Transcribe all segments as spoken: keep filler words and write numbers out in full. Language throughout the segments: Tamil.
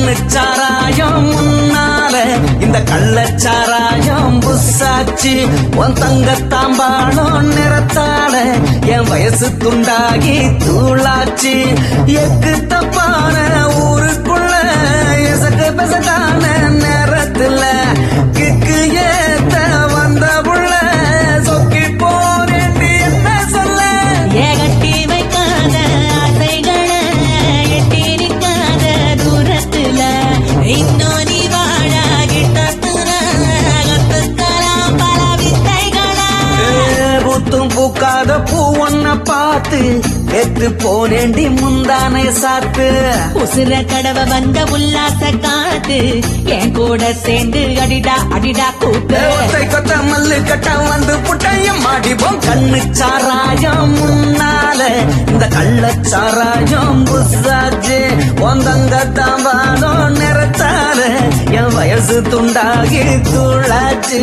கண்ணுச்சாராயம் முன்னால இந்த கள்ளச்சாராயம் புசாச்சு உன் தங்கத்தாம்பாளம் நிறத்தால என் வயசு துண்டாகி தூளாச்சு எக்கு தப்பான ஊருக்குள்ள எசக்கு பெசகான நேரத்துல கிக்கு ஏத்த வந்த புள்ள சொக்கி போறேன்னு என்ன சொல்ல ஏகட்டி வைக்காத ஆசைகளை எட்டி நிற்காத தூரத்துல இன்னும் நீ வாழாகிட்டத்துல கத்துக்கலாம் பல வித்தைகளா பூத்தும் பூக்காத பூ ஒன்ன பார்த்து எத்து போனேண்டி முந்தானை சாத்து உசுர கடவ வந்த உல்லாச காத்து என் கூட சேர்ந்து அடிடா அடிடா கூத்து ஒத்தை கொத்த மல்லு கட்ட வந்து புட்டையும் மாடிப்போம் கண்ணுச்சாராயம் முன்னால இந்த கள்ளச்சாராயம் புசாச்சு ஒந்தங்க தாம்பாலும் நிறத்தால என் வயசு துண்டாகி தூளாச்சு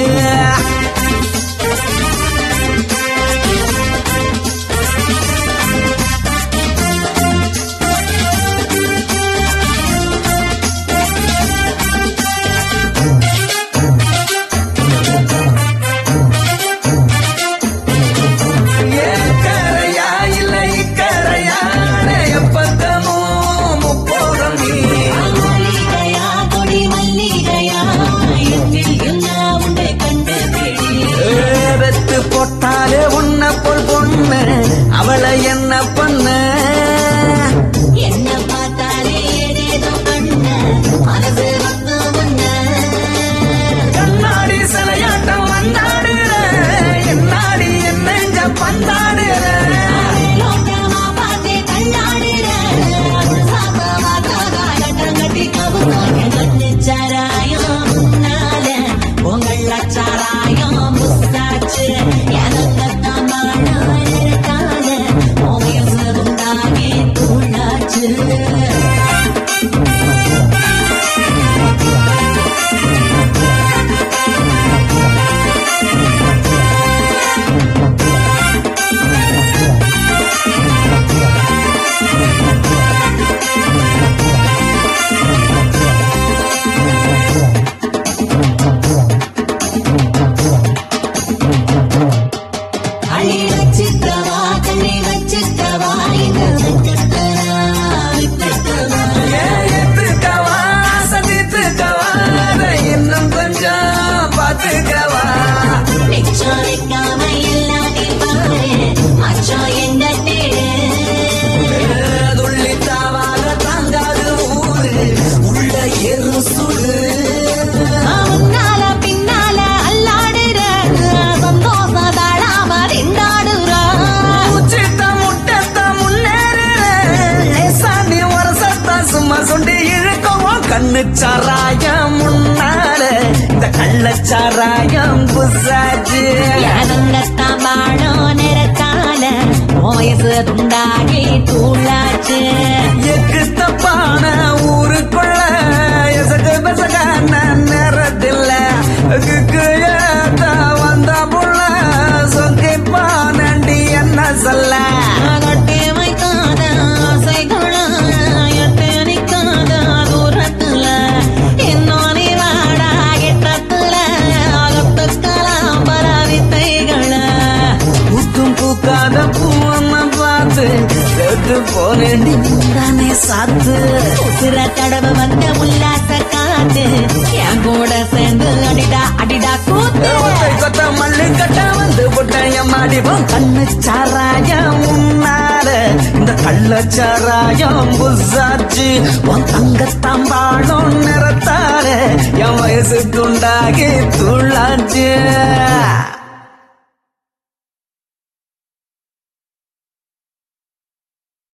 போட்டாலே உன்ன போல் பொண்ணு அவளை என்ன பண்ண என்ன பார்த்தாலே ஏதேதோ பண்ண மனசு வந்து முன்ன கண்ணாடி சிலையாட்டம் வந்தாடுற என்னாடி என்ன பந்தாடுற லோட்டமா பார்த்தே கண்ணாடுற சாப்பா கட்டம் கட்டி கவுங்க கண்ணுச்சாராயம் முன்னால உங்கள சாராயம் முஸ்தாச்சு கண்ணுச்சாராயம் முன்னால இந்த கள்ளச்சாராயம் புசாச்சு தாம்பாளம் நிறத்தால வயசு துண்டாகி தூளாச்சு எக்கு தப்பான ஊருக்குள்ள எசகு பெசகான நேரத்தில் கிக்கு ஏத்த வந்த புள்ள சொங்கி பானண்டி என்ன சொல்ல கட்டி வைக்காத ஆசைகள எட்டு நிற்காத தூரத்துல இன்னும் நீ வாடா கிட்டத்துல அகத்துக்கலாம் பல வித்தைகள பூத்தும் பூக்காத பூவம்ம பார்த்து கேட்டு போனேண்டி முந்தானே சாத்து உசுர தடவை வந்த உல்லாச காத்து என் கூட சேர்ந்து அடிடா அடிடா கூத்து ஒத்தை கொத்த மல்லு கட்ட வந்து புட்டையம் மாடிப்போம் கண்ணுச்சாராயம் முன்னால இந்த கள்ளச்சாராயம் புசாச்சு உன் தங்கத்தாம்பாளம் நிறத்தால என் வயசு துண்டாகி துள்ளாச்சு